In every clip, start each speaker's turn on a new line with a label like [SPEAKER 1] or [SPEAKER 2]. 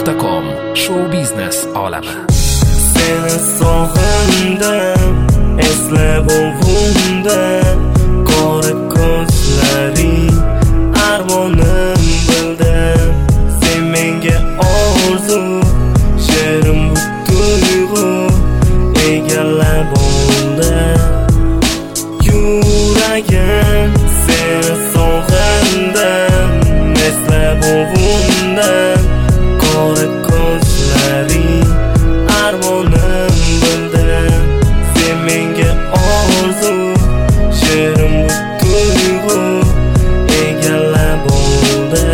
[SPEAKER 1] mp3.com Show biznes olami.
[SPEAKER 2] Seni sog'indim, eslab ovundim, qora ko'zlaring armonim bildim. Sen menga orzu, she'rim bu tuyg'u egallab oldi. Yuragim seni sog'indim, eslab ovundim, qora ko'zlaring armonim bildim. Sen menga orzu, she'rim bu tuyg'u egallab oldi.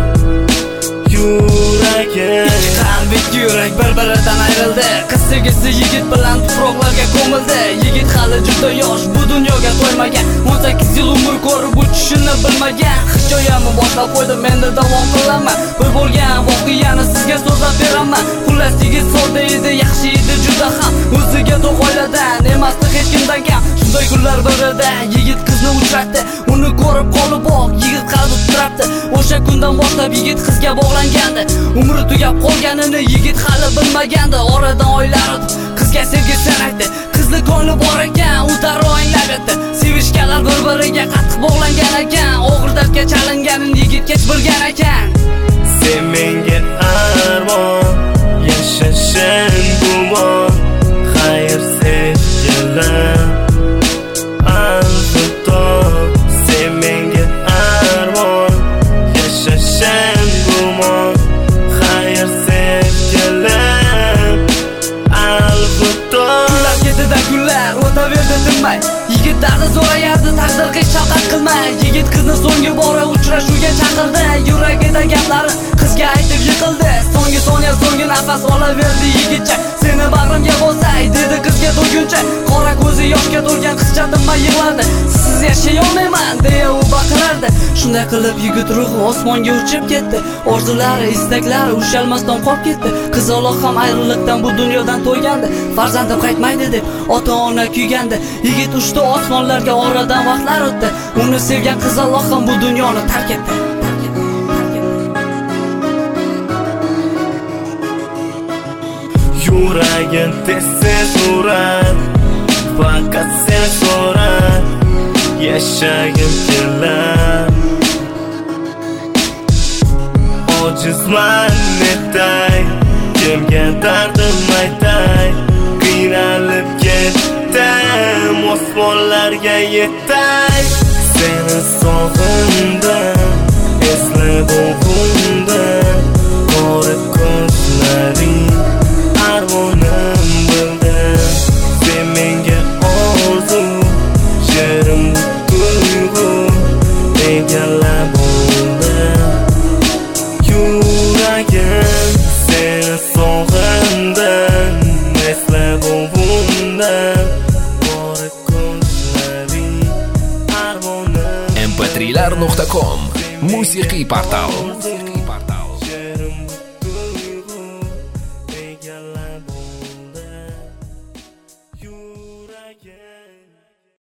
[SPEAKER 2] Yuragim
[SPEAKER 3] Ikki yurak bir-biridan ayrildi. Qiz sevgisi yigit bilan tuproqlarga ko'mildi. Yigit hali juda yosh, bu dunyoga to'ymagan, 18 yil umr ko'rib uchishini bilmagan. Hikoyamni boshlab qo'ydim, endi davom qilaman. Bir bo'lgan voqeani sizga so'zlab beraman. Xullas yigit sodda edi, yaxshi edi juda ham. O'ziga to'q oiladan emasdi hech kimdan kam. Shunday kunlar birida yigit qizni uchratdi. Uni ko'rib qolib boq, yigit qalbi titrabdi. O'sha kundan boshlab yigit qizga bog'langandi. Umri tugab qolganini yigit hali bilmagandi. Oradan oylar o'tib qizga sevgisini aytdi. Qizni ko'ngli bor ekan, u darrov anglab yetdi. Sevishganlar bir-biriga qattiq bog'langan ekan. Og'ir dardga chalinganini yigit kech bilgan ekan.
[SPEAKER 2] sen menga armon, yashashim gumon, xayr sevgilim alvido. Sen menga armon, yashashim gumon, xayr sevgilim alvido.
[SPEAKER 3] Kunlar ketida kunlar o'taverdi tinmay. Yigit dardi so'rayardi, taqdir hech shafqat qilmay. Yigit qizni so'nggi bora uchrashuvga chaqirdi. Yuragida gaplari qizga aytib yiqildi. So'nggi soniya, so'nggi nafas olaverdi yigitcha. Seni bag'rimga bosay dedi qizga to'yguncha. Qora ko'zi yoshga to'lgan qizcha tinmay yig'lardi. Siz yashay olmayman deya u baqirardi. Shunday qilib yigit ruhi osmonga uchib ketdi. Orzulari, istaklari ushalmasdan qolib ketdi. Qizaloq ham ayriliqdan bu dunyodan to'ygandi. Farzandim qaytmaydi deb ota-ona kuygandi. Yigit uchdi osmonlarga, oradan vaqtlar o'tdi. Uni sevgan qizaloq ham bu dunyoni tark etdi.
[SPEAKER 2] Yuragim tez-tez urar, faqat sen so'rar, yashagim kelar. Ojizman netay, kimga dardim aytay, qiynalib ketdim, osmonlarga yetay. Seni sog'indim, eslab ovundim, qora ko'zlaring armonim bildim. Sen menga orzu, she'rim bu tuyg'u egallab oldi. Yuragim seni sog'indim, eslab ovundim, qora ko'zlaring armonim.
[SPEAKER 1] mp3.com musiqiy portal.